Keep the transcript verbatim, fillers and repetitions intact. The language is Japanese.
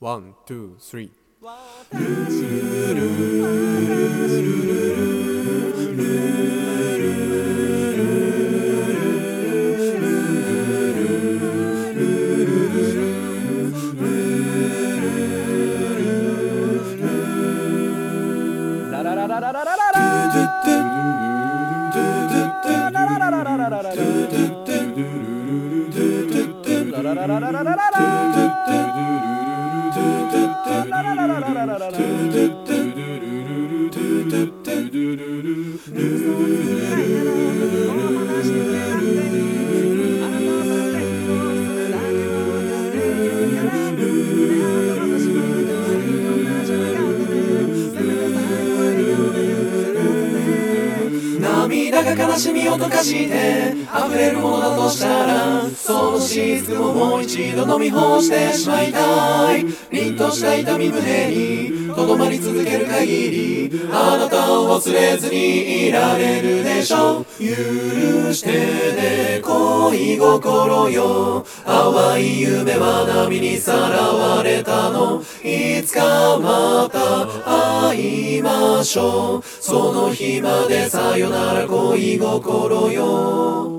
ワン、ツー、スリー。ララララララララ涙が悲しみを溶かして溢れるものだとしたら、その雫をもう一度飲み干してしまいたい。凛とした痛み胸にとどまり続ける限り、あなたを忘れずにいられるでしょう。許してね恋心よ、淡い夢は波にさらわれたの。いつかまた会いましょう、その日までさよなら恋心よ。